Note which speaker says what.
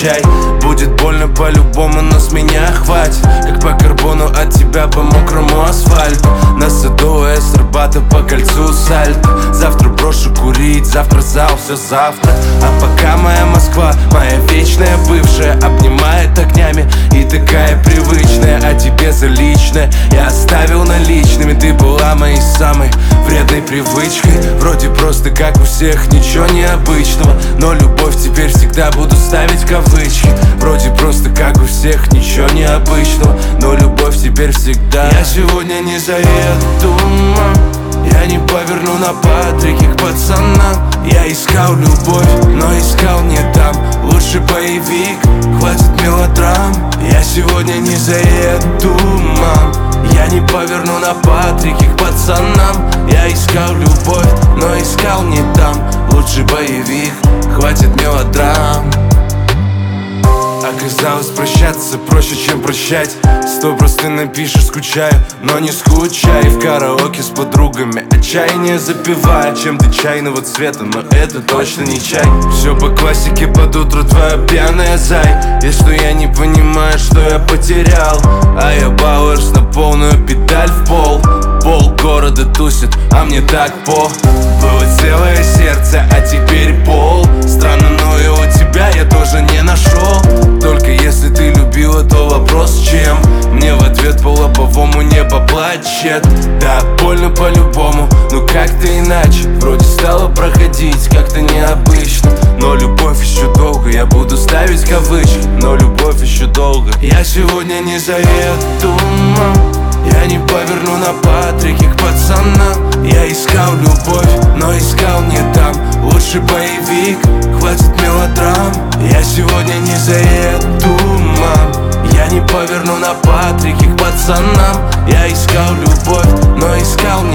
Speaker 1: скучай. Будет больно по-любому, но с меня хватит. Как по карбону от тебя по мокрому асфальту. На Садовой с Арбата по кольцу сальто. Завтра брошу курить, завтра зал, все завтра. А пока моя Москва, моя вечная бывшая, обнимает огнями и такая привычная. А тебе за личное я оставил наличными. Ты была моей самой вредной привычкой. Вроде просто как у всех, ничего необычного, но любовь теперь всегда буду ставить кавычки. Вроде просто как у всех, ничего необычного, но любовь теперь всегда. Я сегодня не заеду, я не поверну на Патрике к пацанам. Я искал любовь, но искал не там. Лучше боевик, хватит мелодрам. Я сегодня не заеду, мам. Я не поверну на Патрике к пацанам. Я искал любовь, но искал не там. Лучше боевик, хватит мелодрам. Оказалось, прощаться проще, чем прощать. 100 просто напишешь, скучаю, но не скучай. В караоке с подругами отчаяние запивая. Чем-то чайного цвета, но это точно не чай. Все по классике, под утро твоя пьяная зай. Если я не понимаю, что я потерял, а я Бауэрс на полную педаль в пол. Пол города тусит, а мне так по. Было целое сердце, а теперь пол. Странно, но и у тебя я тоже не нашел. Только если ты любила, то вопрос чем? Мне в ответ по лобовому небо плачет. Да, больно по-любому, но как-то иначе. Вроде стало проходить как-то необычно. Но любовь еще долго, я буду ставить кавычки. Но любовь еще долго. Я сегодня не заеду, я не поверну на Патрике к пацанам. Я искал любовь, но искал не там. Лучше боевик, хватит мелодрам. Я сегодня не заеду, мам. Я не поверну на Патрике к пацанам. Я искал любовь, но искал не